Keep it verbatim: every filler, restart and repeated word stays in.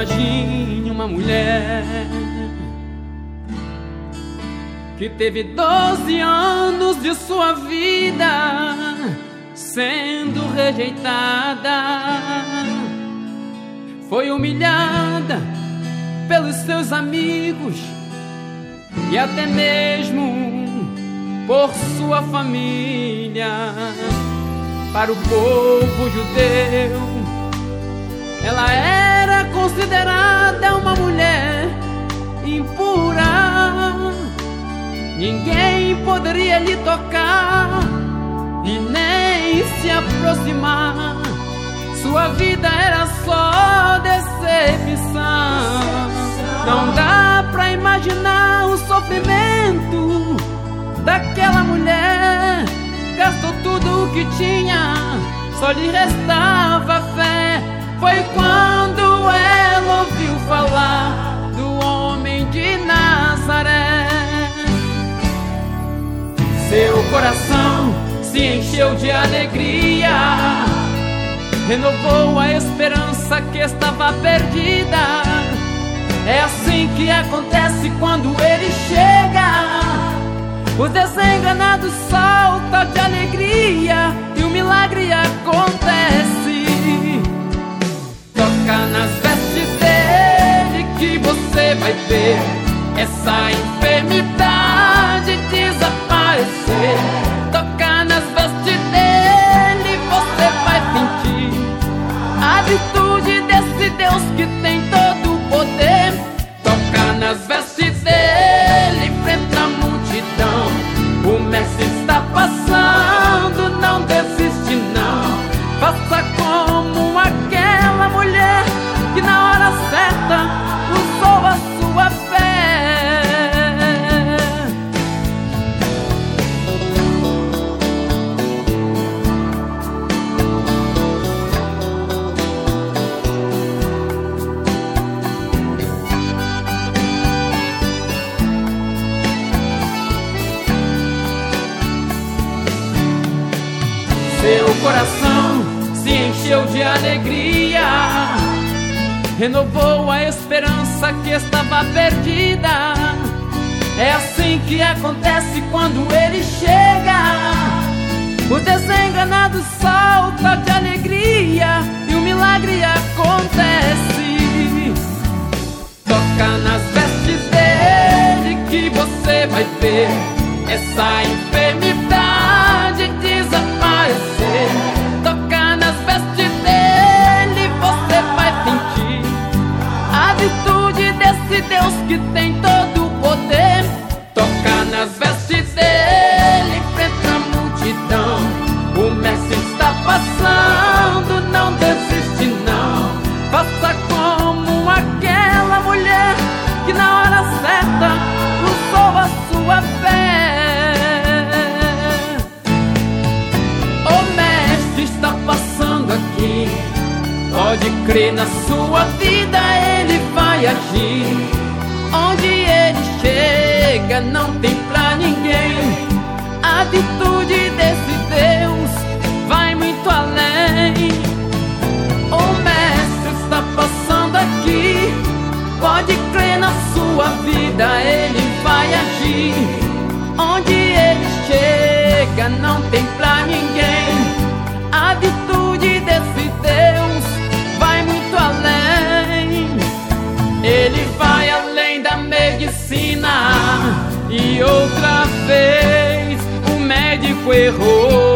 Imagine uma mulher que teve doze anos de sua vida sendo rejeitada, foi humilhada pelos seus amigos e até mesmo por sua família. Para o povo judeu, ela era considerada uma mulher impura. Ninguém poderia lhe tocar e nem se aproximar. Sua vida era só decepção. Não dá pra imaginar o sofrimento daquela mulher. Gastou tudo o que tinha, só lhe restava fé. Foi quando ela ouviu falar do homem de Nazaré. Seu coração se encheu de alegria, renovou a esperança que estava perdida. É assim que acontece quando ele chega. O desenganados salta de alegria e o milagre acontece. Toca nas vestes dele que você vai ver essa enfermidade desaparecer. Toca nas vestes dele, você vai sentir a virtude desse Deus que tem todo o poder. Toca nas vestes dele, enfrenta a multidão. O mestre está passando, não desiste não. Faça como aquela mulher que na hora certa usou a sua fé. Seu coração se encheu de alegria, renovou a esperança que estava perdida. É assim que acontece quando ele chega. O desenganado salta de alegria e o milagre acontece. Toca nas vestes dele que você vai ver essa enfermidade desaparecer. Toca nas vestes dele, você vai sentir a virtude desse Deus que tem todo o poder. Toca nas vestes dele, enfrenta a multidão. O mestre está passando, não desiste não. Faça como aquela mulher que na hora certa usou a sua fé. Está passando aqui, pode crer na sua vida, ele vai agir. Onde ele chega não tem pra ninguém. A virtude desse Deus vai muito além. O mestre está passando aqui, pode crer na sua vida, ele vai agir. Onde ele chega não tem pra ninguém. A virtude desse Deus vai muito além. Ele vai além da medicina. E outra vez o médico errou.